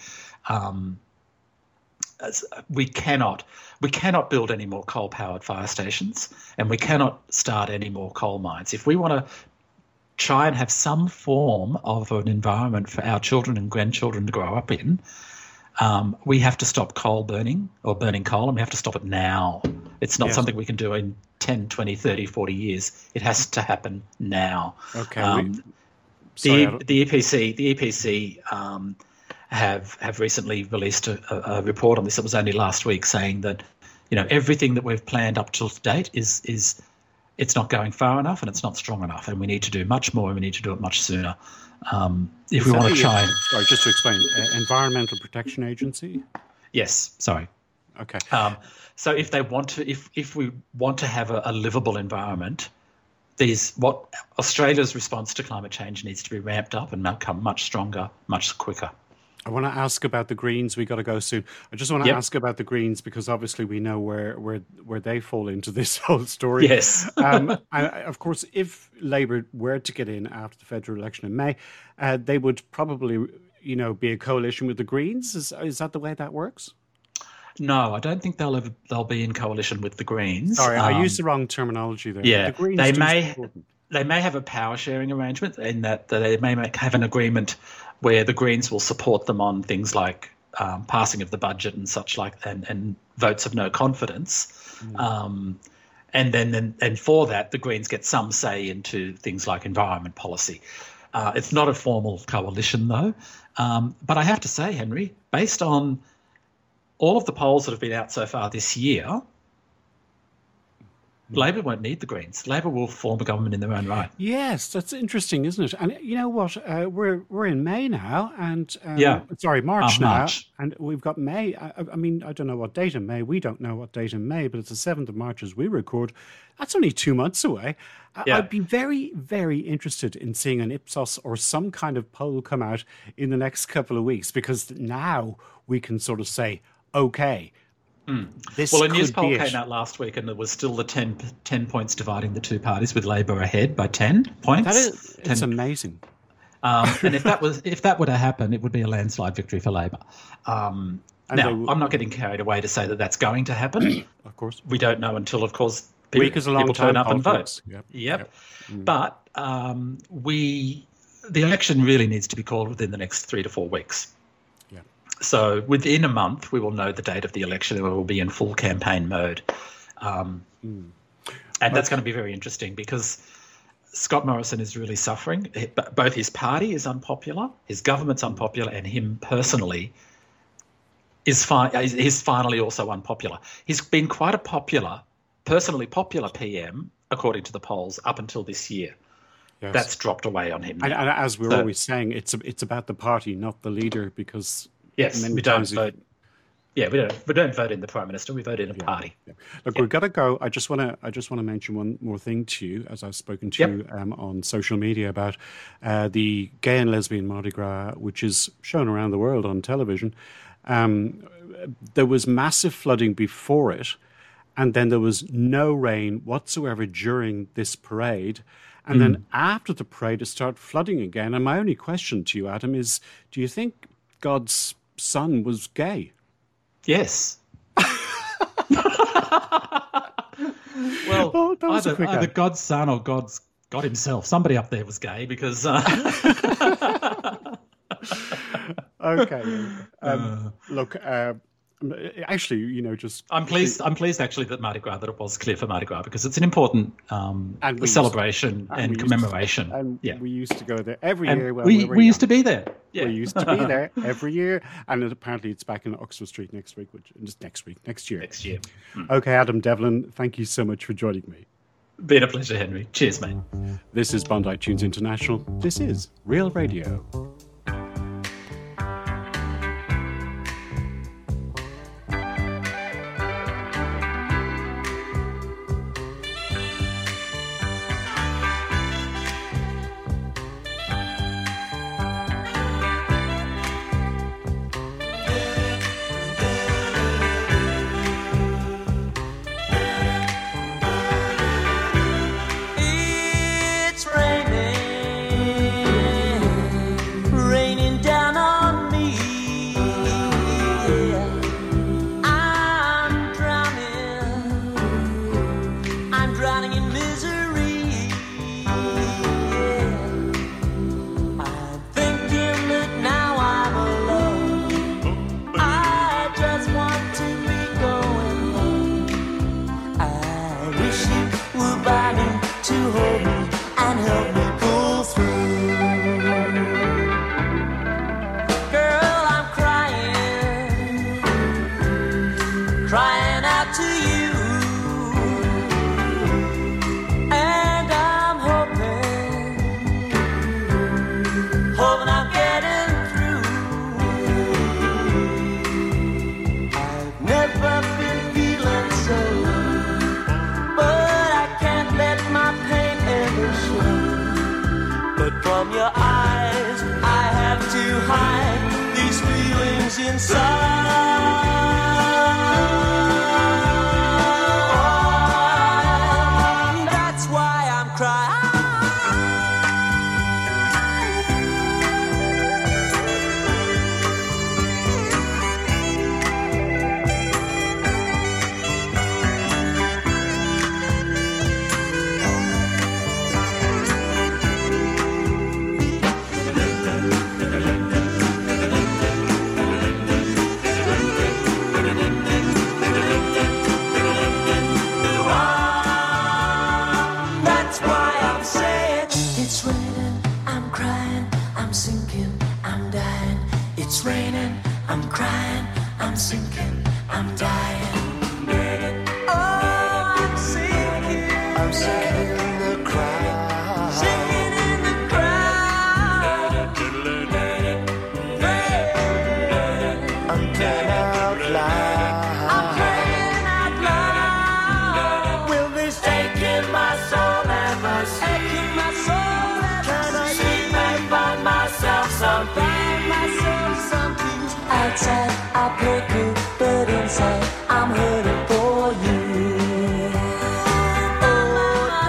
[SPEAKER 5] We cannot build any more coal-powered fire stations, and we cannot start any more coal mines. If we want to try and have some form of an environment for our children and grandchildren to grow up in, we have to stop coal burning or burning coal, and we have to stop it now. It's not something we can do in 10, 20, 30, 40 years. It has to happen now.
[SPEAKER 2] Okay.
[SPEAKER 5] The EPC have recently released a report on this. It was only last week, saying that everything that we've planned up till date is it's not going far enough and it's not strong enough, and we need to do much more and we need to do it much sooner. If we want to try and...
[SPEAKER 2] Sorry, just to explain, Environmental Protection Agency?
[SPEAKER 5] Yes, sorry.
[SPEAKER 2] Okay.
[SPEAKER 5] So if they want to, if we want to have a livable environment, what Australia's response to climate change needs to be ramped up and become much stronger, much quicker.
[SPEAKER 2] I want to ask about the Greens. We got to go soon. I just want to ask about the Greens because obviously we know where they fall into this whole story.
[SPEAKER 5] Yes.
[SPEAKER 2] Of course, if Labour were to get in after the federal election in May, they would probably, be a coalition with the Greens. Is that the way that works?
[SPEAKER 5] No, I don't think they'll be in coalition with the Greens.
[SPEAKER 2] Sorry, I used the wrong terminology there.
[SPEAKER 5] Yeah, the Greens they may have a power sharing arrangement in that they may have an agreement where the Greens will support them on things like passing of the budget and such like, and votes of no confidence. And for that, the Greens get some say into things like environment policy. It's not a formal coalition though. But I have to say, Henry, based on all of the polls that have been out so far this year, Labor won't need the Greens. Labor will form a government in their own right.
[SPEAKER 2] Yes, that's interesting, isn't it? And you know what? We're in May now, and March now, and we've got May. I mean, I don't know what date in May. We don't know what date in May, but it's the 7th of March as we record. That's only 2 months away. I'd be very, very interested in seeing an Ipsos or some kind of poll come out in the next couple of weeks, because now we can sort of say, okay.
[SPEAKER 5] A news poll came out last week, and there was still the 10 points dividing the two parties, with Labor ahead by 10 points.
[SPEAKER 2] It's amazing.
[SPEAKER 5] And if that were to happen, it would be a landslide victory for Labor. Now, I'm not getting carried away to say that that's going to happen.
[SPEAKER 2] Of course.
[SPEAKER 5] We don't know until, of course,
[SPEAKER 2] week is a long
[SPEAKER 5] people
[SPEAKER 2] time
[SPEAKER 5] turn up and vote.
[SPEAKER 2] Yep.
[SPEAKER 5] But the election really needs to be called within the next 3 to 4 weeks.
[SPEAKER 2] Yeah.
[SPEAKER 5] So within a month, we will know the date of the election and we will be in full campaign mode. And that's going to be very interesting because Scott Morrison is really suffering. Both his party is unpopular, his government's unpopular, and him personally is finally also unpopular. He's been quite a personally popular PM, according to the polls, up until this year.
[SPEAKER 2] Yes.
[SPEAKER 5] That's dropped away on him now.
[SPEAKER 2] And as we're always saying, it's about the party, not the leader, because
[SPEAKER 5] we don't vote. Yeah, we don't vote in the Prime Minister. We vote in a party.
[SPEAKER 2] Yeah. Look, we've got to go. I just want to mention one more thing to you, as I've spoken to you on social media about the Gay and Lesbian Mardi Gras, which is shown around the world on television. There was massive flooding before it, and then there was no rain whatsoever during this parade. And then after the parade, it started flooding again. And my only question to you, Adam, is do you think God's son was gay?
[SPEAKER 5] Yes. Well, either God's son or God himself. Somebody up there was gay because...
[SPEAKER 2] Okay. Look, actually, just...
[SPEAKER 5] I'm pleased actually that it was clear for Mardi Gras because it's an important celebration and commemoration.
[SPEAKER 2] We used to go there every year.
[SPEAKER 5] We used to be there. Yeah.
[SPEAKER 2] We used to be there every year. And apparently it's back in Oxford Street next year.
[SPEAKER 5] Next year.
[SPEAKER 2] Okay, Adam Devlin, thank you so much for joining me.
[SPEAKER 5] Been a pleasure, Henry. Cheers, mate.
[SPEAKER 2] This is Bondi Tunes International. This is Real Radio.
[SPEAKER 6] From your eyes, I have to hide these feelings inside. That's why I'm crying. It's raining, I'm crying, I'm sinking, I'm dying. Oh, I'm sinking in the crowd. Sinking in the crowd. I'm crying out loud. I'm crying out loud. Will this taking my soul ever taking my soul ever? Can I see me find myself something? Outside, I play cool, but inside, I'm hurting for you. Oh,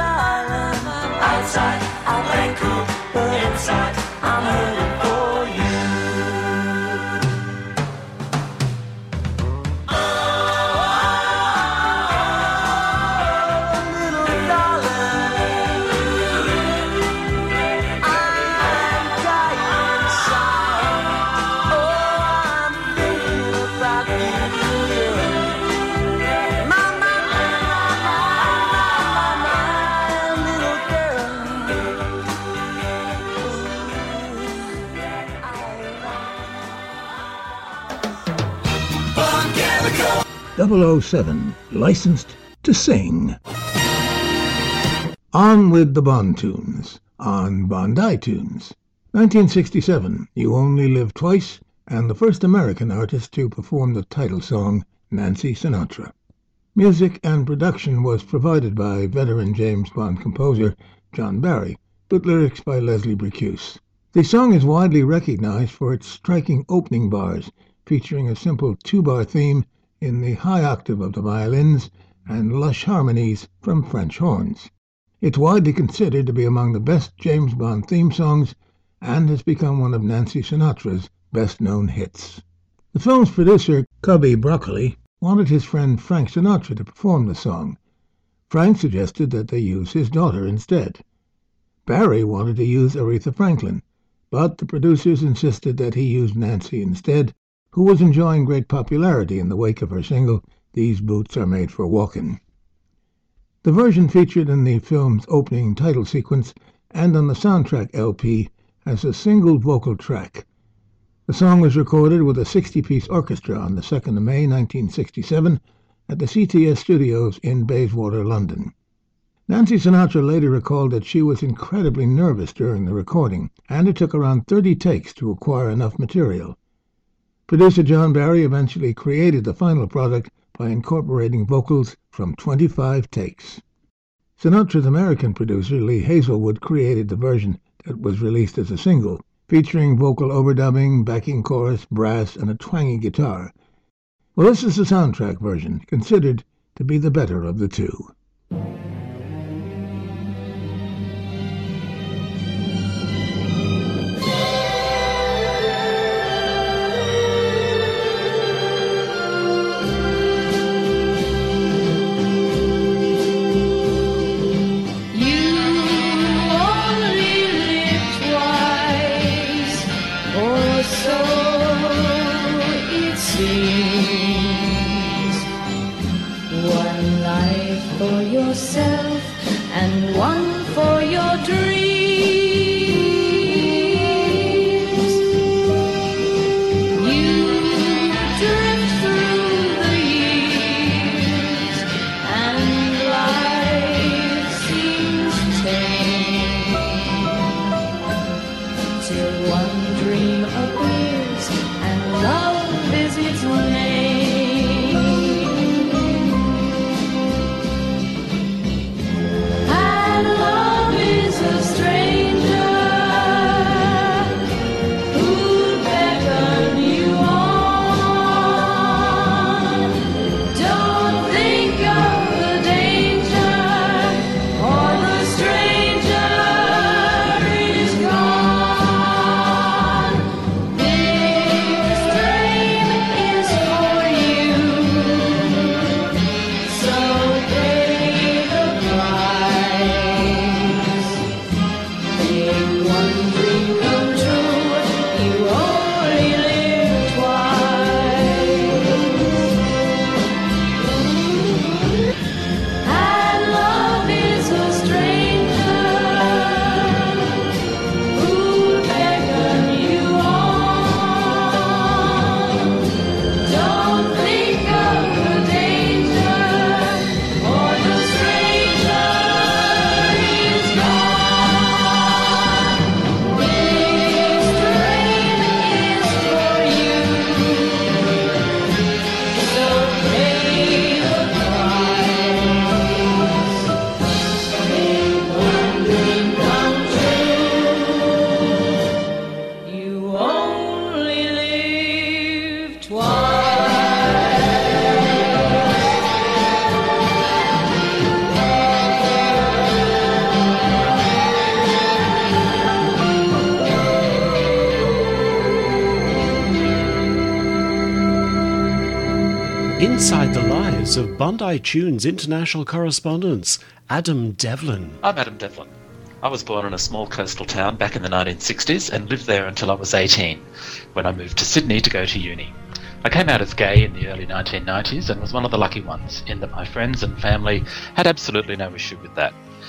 [SPEAKER 7] 007, licensed to sing. On with the Bond tunes, on Bondi Tunes. 1967, You Only Live Twice, and the first American artist to perform the title song, Nancy Sinatra. Music and production was provided by veteran James Bond composer John Barry, with lyrics by Leslie Bricusse. The song is widely recognized for its striking opening bars, featuring a simple two-bar theme in the high octave of the violins and lush harmonies from French horns. It's widely considered to be among the best James Bond theme songs and has become one of Nancy Sinatra's best-known hits. The film's producer, Cubby Broccoli, wanted his friend Frank Sinatra to perform the song. Frank suggested that they use his daughter instead. Barry wanted to use Aretha Franklin, but the producers insisted that he use Nancy instead, who was enjoying great popularity in the wake of her single, These Boots Are Made for Walkin'. The version featured in the film's opening title sequence and on the soundtrack LP has a single vocal track. The song was recorded with a 60-piece orchestra on the 2nd of May 1967 at the CTS Studios in Bayswater, London. Nancy Sinatra later recalled that she was incredibly nervous during the recording, and it took around 30 takes to acquire enough material. Producer John Barry eventually created the final product by incorporating vocals from 25 takes. Sinatra's American producer Lee Hazelwood created the version that was released as a single, featuring vocal overdubbing, backing chorus, brass, and a twangy guitar. Well, this is the soundtrack version, considered to be the better of the two.
[SPEAKER 8] For yourself and one for your dreams. You drift through the years and life seems tame till one dream appears and love is its name.
[SPEAKER 2] Inside the lives of Bondi Tunes international correspondents, Adam Devlin.
[SPEAKER 5] I'm Adam Devlin. I was born in a small coastal town back in the 1960s and lived there until I was 18, when I moved to Sydney to go to uni. I came out as gay in the early 1990s and was one of the lucky ones, in that my friends and family had absolutely no issue with that.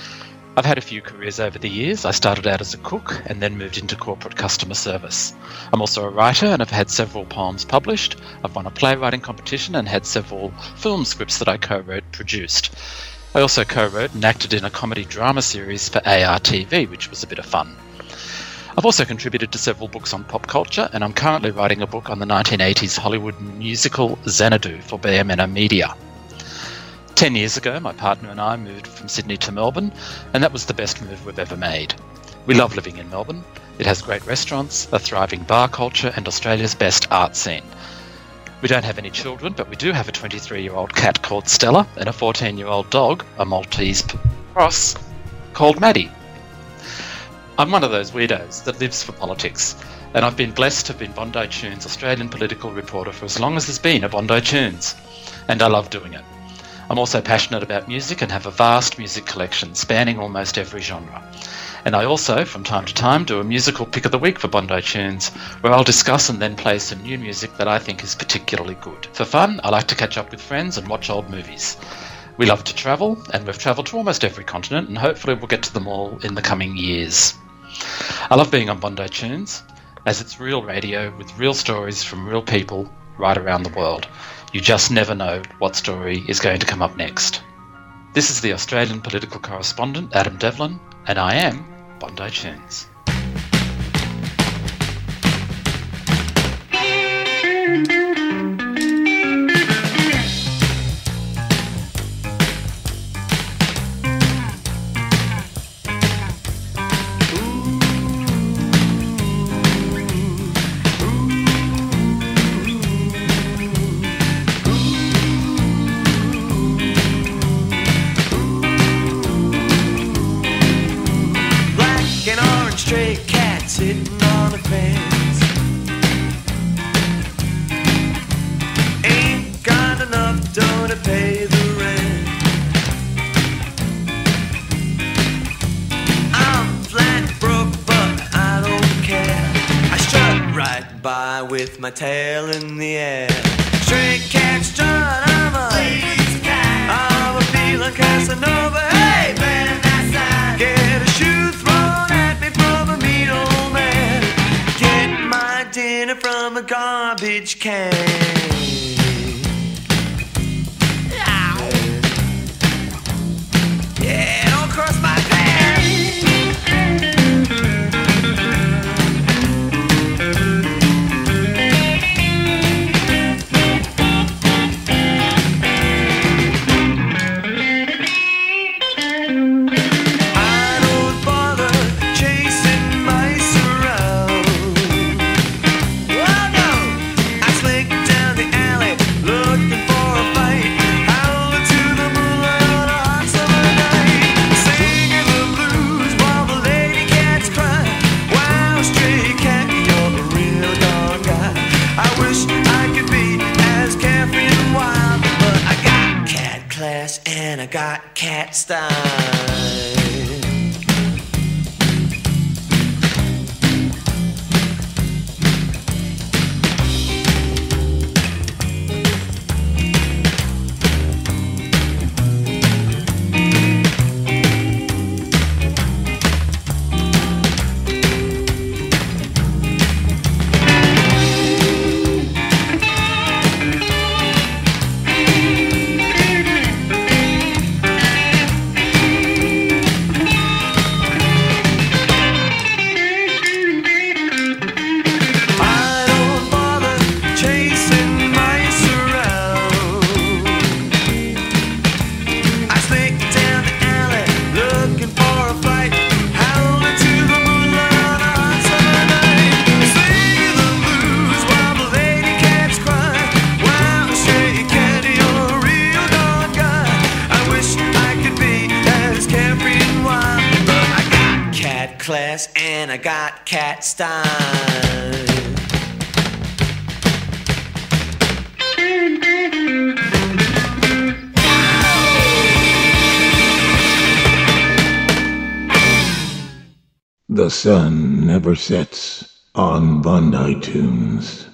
[SPEAKER 5] I've had a few careers over the years. I started out as a cook and then moved into corporate customer service. I'm also a writer and I've had several poems published. I've won a playwriting competition and had several film scripts that I co-wrote and produced. I also co-wrote and acted in a comedy drama series for ARTV, which was a bit of fun. I've also contributed to several books on pop culture, and I'm currently writing a book on the 1980s Hollywood musical Xanadu for BMNO Media. 10 years ago, my partner and I moved from Sydney to Melbourne, and that was the best move we've ever made. We love living in Melbourne. It has great restaurants, a thriving bar culture, and Australia's best art scene. We don't have any children, but we do have a 23-year-old cat called Stella and a 14-year-old dog, a Maltese cross, called Maddie. I'm one of those weirdos that lives for politics, and I've been blessed to have been Bondi Tunes' Australian political reporter for as long as there's been a Bondi Tunes, and I love doing it. I'm also passionate about music and have a vast music collection spanning almost every genre. And I also, from time to time, do a musical pick of the week for Bondi Tunes, where I'll discuss and then play some new music that I think is particularly good. For fun, I like to catch up with friends and watch old movies. We love to travel, and we've travelled to almost every continent, and hopefully we'll get to them all in the coming years. I love being on Bondi Tunes, as it's real radio with real stories from real people right around the world. You just never know what story is going to come up next. This is the Australian political correspondent, Adam Devlin, and I am Bondi Tunes.
[SPEAKER 6] Stray cat sitting on the fence. Ain't got enough dough to pay the rent. I'm flat broke, but I don't care. I strut right by with my tail in the air. Stray cat strut, I'm a lady's cat. I'm a feeling Casanova. Hey, man, that's that. Get a shoe thrown at me from a mean old man. Get my dinner from a garbage can. Yeah, don't cross my path. And I got cat style. Class and I got cat style.
[SPEAKER 7] The sun never sets on Bondi Tunes.